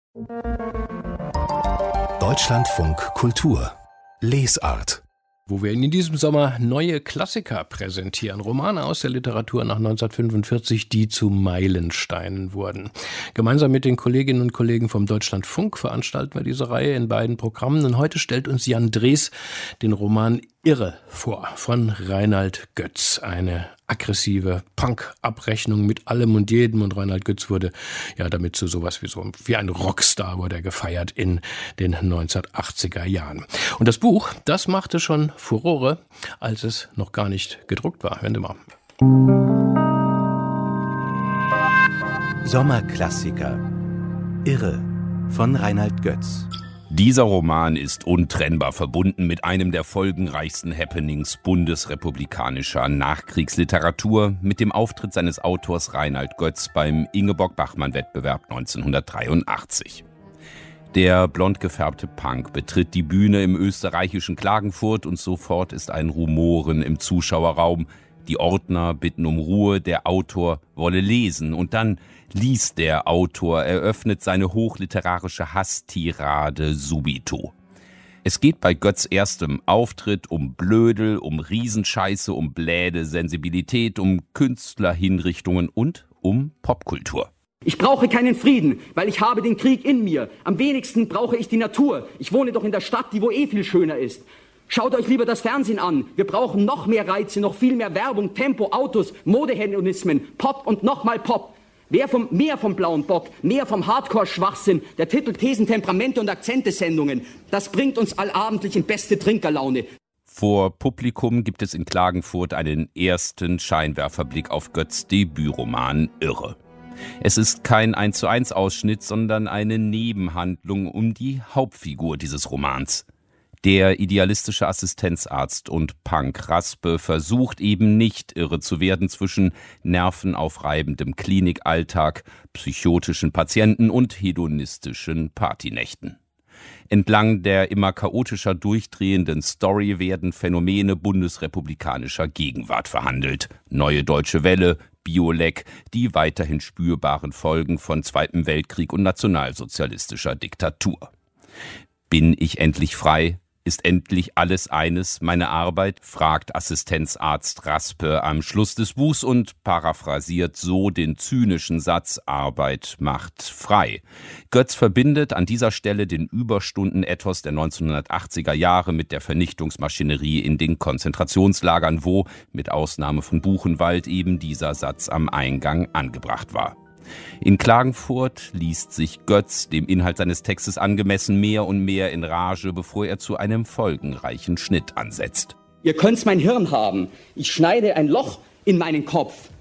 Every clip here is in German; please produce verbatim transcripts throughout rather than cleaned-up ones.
Deutschlandfunk Kultur Lesart, wo wir Ihnen in diesem Sommer neue Klassiker präsentieren. Romane aus der Literatur nach neunzehnhundertfünfundvierzig, die zu Meilensteinen wurden. Gemeinsam mit den Kolleginnen und Kollegen vom Deutschlandfunk veranstalten wir diese Reihe in beiden Programmen. Und heute stellt uns Jan Drees den Roman Irre vor von Reinhard Götz. Eine aggressive Punk-Abrechnung mit allem und jedem. Und Reinhard Götz wurde ja damit zu sowas wie so wie ein Rockstar wurde er gefeiert in den neunzehnhundertachtziger Jahren. Und das Buch, das machte schon Furore, als es noch gar nicht gedruckt war. Hören Sie mal. Sommerklassiker Irre von Reinhard Götz. Dieser Roman ist untrennbar verbunden mit einem der folgenreichsten Happenings bundesrepublikanischer Nachkriegsliteratur, mit dem Auftritt seines Autors Reinhard Götz beim Ingeborg-Bachmann-Wettbewerb neunzehnhundertdreiundachtzig. Der blond gefärbte Punk betritt die Bühne im österreichischen Klagenfurt und sofort ist ein Rumoren im Zuschauerraum. Die Ordner bitten um Ruhe, der Autor wolle lesen. Und dann liest der Autor, eröffnet seine hochliterarische Hasstirade subito. Es geht bei Götz' erstem Auftritt um Blödel, um Riesenscheiße, um Bläde, Sensibilität, um Künstlerhinrichtungen und um Popkultur. Ich brauche keinen Frieden, weil ich habe den Krieg in mir. Am wenigsten brauche ich die Natur. Ich wohne doch in der Stadt, die wo eh viel schöner ist. Schaut euch lieber das Fernsehen an. Wir brauchen noch mehr Reize, noch viel mehr Werbung, Tempo, Autos, Modehedonismen, Pop und nochmal Pop. Wer vom, mehr vom blauen Bock, mehr vom Hardcore-Schwachsinn, der Titel, Thesen, Temperamente und Akzente-Sendungen, das bringt uns allabendlich in beste Trinkerlaune. Vor Publikum gibt es in Klagenfurt einen ersten Scheinwerferblick auf Götz' Debütroman Irre. Es ist kein eins zu eins Ausschnitt, sondern eine Nebenhandlung um die Hauptfigur dieses Romans. Der idealistische Assistenzarzt und Punk Raspe versucht eben nicht irre zu werden zwischen nervenaufreibendem Klinikalltag, psychotischen Patienten und hedonistischen Partynächten. Entlang der immer chaotischer durchdrehenden Story werden Phänomene bundesrepublikanischer Gegenwart verhandelt. Neue Deutsche Welle, Bioleck, die weiterhin spürbaren Folgen von Zweiten Weltkrieg und nationalsozialistischer Diktatur. Bin ich endlich frei? Ist endlich alles eines, meine Arbeit? Fragt Assistenzarzt Raspe am Schluss des Buchs und paraphrasiert so den zynischen Satz: Arbeit macht frei. Götz verbindet an dieser Stelle den Überstundenethos der neunzehnhundertachtziger Jahre mit der Vernichtungsmaschinerie in den Konzentrationslagern, wo, mit Ausnahme von Buchenwald, eben dieser Satz am Eingang angebracht war. In Klagenfurt liest sich Götz, dem Inhalt seines Textes angemessen, mehr und mehr in Rage, bevor er zu einem folgenreichen Schnitt ansetzt. Ihr könnt's mein Hirn haben. Ich schneide ein Loch in meinen Kopf.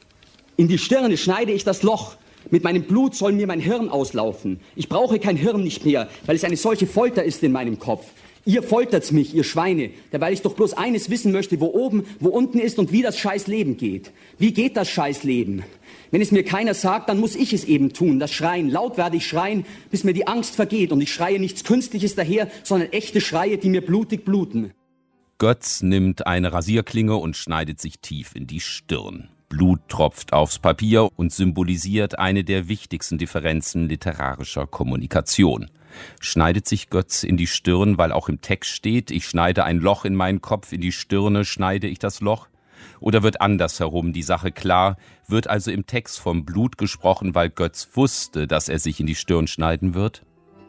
In die Stirne schneide ich das Loch. Mit meinem Blut soll mir mein Hirn auslaufen. Ich brauche kein Hirn nicht mehr, weil es eine solche Folter ist in meinem Kopf. Ihr foltert's mich, ihr Schweine, derweil ich doch bloß eines wissen möchte, wo oben, wo unten ist und wie das scheiß Leben geht. Wie geht das scheiß Leben? Wenn es mir keiner sagt, dann muss ich es eben tun, das Schreien. Laut werde ich schreien, bis mir die Angst vergeht. Und ich schreie nichts Künstliches daher, sondern echte Schreie, die mir blutig bluten. Götz nimmt eine Rasierklinge und schneidet sich tief in die Stirn. Blut tropft aufs Papier und symbolisiert eine der wichtigsten Differenzen literarischer Kommunikation. Schneidet sich Götz in die Stirn, weil auch im Text steht, ich schneide ein Loch in meinen Kopf, in die Stirne schneide ich das Loch? Oder wird andersherum die Sache klar, wird also im Text vom Blut gesprochen, weil Götz wusste, dass er sich in die Stirn schneiden wird?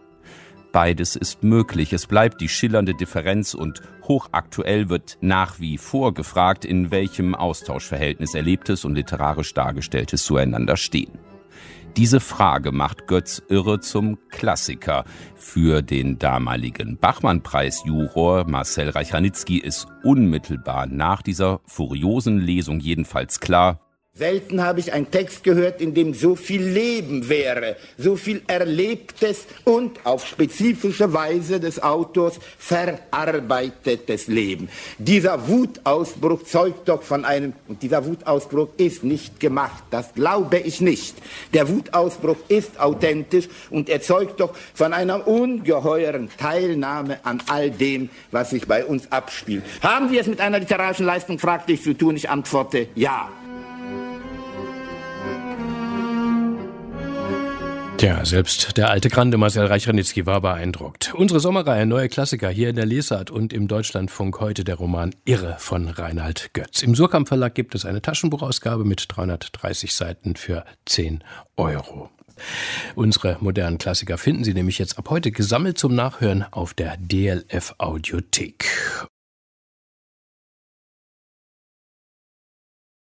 Beides ist möglich. Es bleibt die schillernde Differenz und hochaktuell wird nach wie vor gefragt, in welchem Austauschverhältnis Erlebtes und literarisch Dargestelltes zueinander stehen. Diese Frage macht Götz Irre zum Klassiker. Für den damaligen Bachmann-Preis-Juror Marcel Reichranitzky ist unmittelbar nach dieser furiosen Lesung jedenfalls klar: Selten habe ich einen Text gehört, in dem so viel Leben wäre, so viel Erlebtes und auf spezifische Weise des Autors verarbeitetes Leben. Dieser Wutausbruch zeugt doch von einem, und dieser Wutausbruch ist nicht gemacht, das glaube ich nicht. Der Wutausbruch ist authentisch und er zeugt doch von einer ungeheuren Teilnahme an all dem, was sich bei uns abspielt. Haben wir es mit einer literarischen Leistung, fragte ich, zu tun? Ich antworte, ja. Tja, selbst der alte Grande Marcel Reich-Ranitzky war beeindruckt. Unsere Sommerreihe Neue Klassiker hier in der Lesart und im Deutschlandfunk heute der Roman Irre von Reinhard Götz. Im Surkamp Verlag gibt es eine Taschenbuchausgabe mit dreihundertdreißig Seiten für zehn Euro. Unsere modernen Klassiker finden Sie nämlich jetzt ab heute gesammelt zum Nachhören auf der D L F Audiothek.